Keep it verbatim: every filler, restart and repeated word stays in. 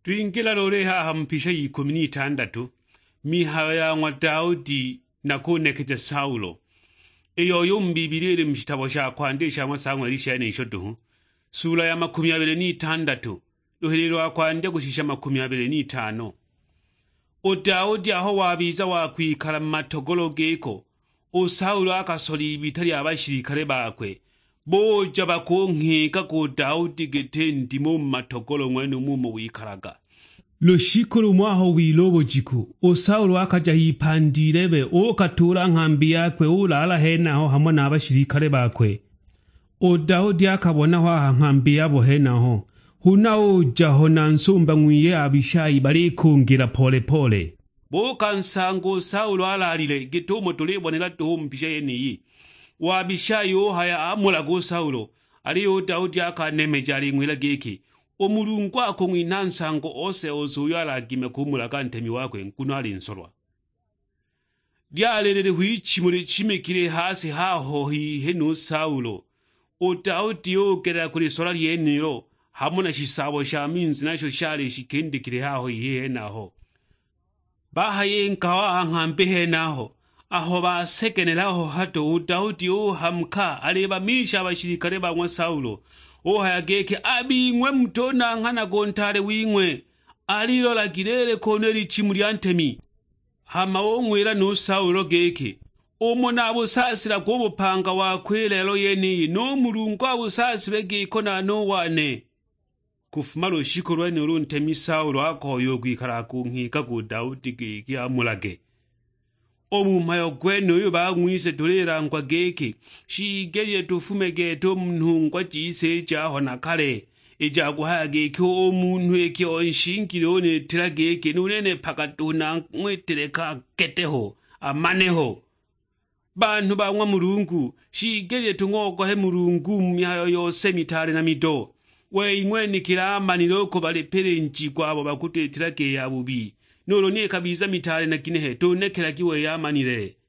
Twingila lole haha mpisha ikumi n'itandatu mihayo ya ng'wa Daudi na kunekeja Saulo. Iyo yumbibiri iri mshitabo sha kwandisha ng'wa Samueli ishane ishoduhu. Sura ya makumi abiri n'itandatu ruhirirwa kwandya gushisha makumi abiri n'itano. O Daudi aho wabiza wakwikala mu matogolo geko, o Saulo akasoli ibitari abashirikare bakwe. Boja bakonkeka ko Daudi getendi mu matogolo mwene mumo wikaraga. Lushiko lumwaho wilobo jiku, o Saulo akaja hipandirebe, o katura nkambi yakwe ulala henaho hamwe n'abashirikare bakwe. O Daudi akabona waha nkambi yabo henaho, huna oja hona nsumba ngwiye Abishayi barikungira pole pole. Boka nsango Saulo alalile gitumo tulibonera tuhu mpisha yeniyi. Wa Abishayi ohaya amulago Saulo, aliyo Daudi akanemeja alingwila geki. Omulungu ako ngwina nsango ose ozuyo alagime kumulaga ntemi wakwe nkuno ali nsolwa. Dyalelele huichimule chimekile hasi haho hihenu Saulo. O Daudi yogera kuli sola lyeniro, hamuna shisabo sha minzi nasho shali shikendikile haho hihenaho. Bahaye nkawa nkambi henaho, aho basekenelaho hato o Daudi ohamka alebamisha abashirikare ba ng'wa Saulo. Ohaya geke abingwe mtona nkana gontale wingwe. Alilo la girele koneli chimuli antemi. Hama ongwela no Saulo geke. Omo na abusasira gobo panga wa kwelelo yeni. No mulungu abusasire geko na no wane. Kufumalo shikorwa ni uruntemi Saulo ako yogwikara kunkika ku Daudi geke amulage. Omu mayo gweno yu bagwise tulera ngwa geke. Shigelie tufume geto mnungwa jise jaho na kale. Eja guhaya geke omuntu eke onshinkile one tira geke. Nunene pakatuna mweteleka keteho. Amaneho. Bantu ba ngwa mulungu. Shigelie tungoko he mulungu mihayo yose mitale na mido. We ingwe nikila amaniloko balepele nchikwa abo bakute tira ke ya bubi. Nolo nie kabiza mitale na kinehe, to nekela kiwe ya manile.